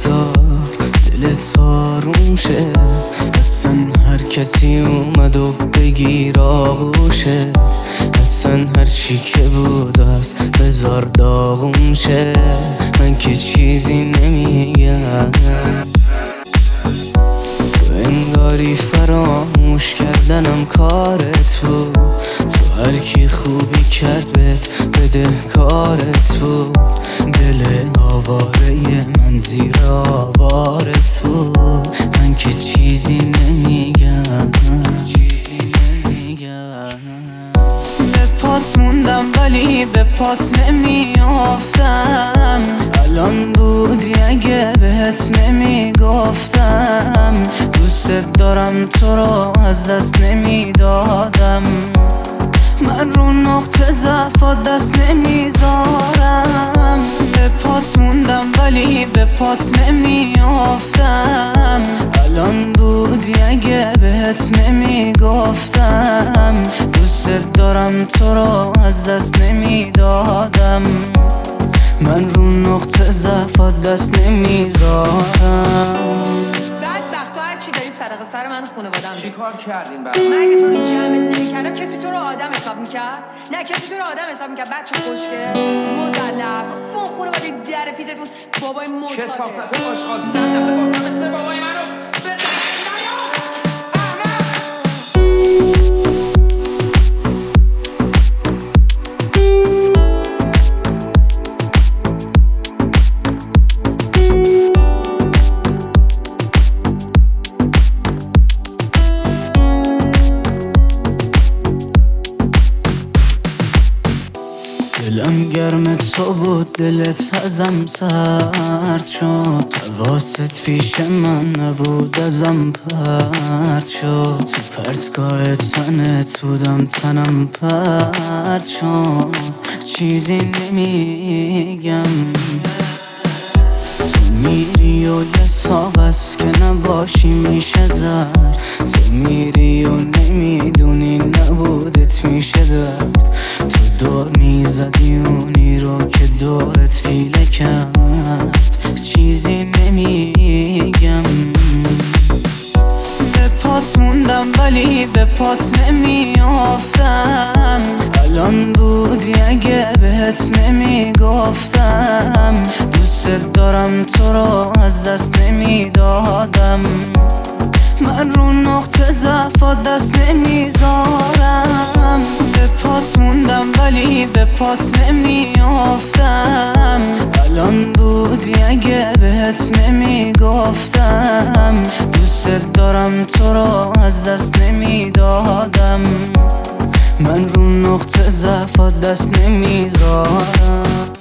بذار دلت آروم شه، اصلا هر کسی اومد و بگیر آغوشه، اصلا هر چی که بود است بذار داغون شه، من که چیزی نمیگم. تو انگاری فراموش کردنم کارت بود، تو هر کی خوبی کرد بهت بده کارت بود، دل آواره من زیر آوارت بود، من که چیزی نمیگم. به پات موندم ولی به پات نمیافتم، الان بودی اگه بهت نمیگفتم، دوست دارم تو رو از دست نمیدادم، من رو نقطه ضعفات دست نمیذارم. به پات موندم ولی به پات نمیافتم، الان بودی اگه بهت نمیگفتم، دوست دارم تو رو از دست نمیدادم، من رو نقطه ضعفات دست نمیذارم. بدبخت تو هر چی داری صدقه سر من خانواده‌ام. چیکار کردین من اگه تو رو جمعت نمی‌کردم کسی تو رو آدم حساب می‌کرد؟ نه کسی تو رو آدم حساب می‌کرد. بچه خوشگل مزلف اون خانواده در پیتتون بابای موت کثافت آشغال 100 دفعه گفتم اسم بابای منو دلم گرم تو بود دلت ازم سرد شد، حواست پیش من نبود ازم پرد شد، تو پرتگاه تنت بودم تنم پرد شد، چیزی نمیگم. تو میری و یه ساق است که نباشی میشه زرد، تو میری و نمیدونی نبودت میشه درد، تو دور میزدی اونی رو که دورت پیله کرد، چیزی نمیگم. به پات موندم ولی به پات نمیافتم، الان بودی اگه بهت نمیگفتم، دوست دارم تو رو از دست نمیدادم، من رو نقطه ضعفات دست نمیذارم. به پات موندم ولی به پات نمیافتم، الان بودی اگه بهت نمیگفتم، دوست دارم تو رو از دست نمیدادم، من رو نقطه ضعفات دست نمیذارم.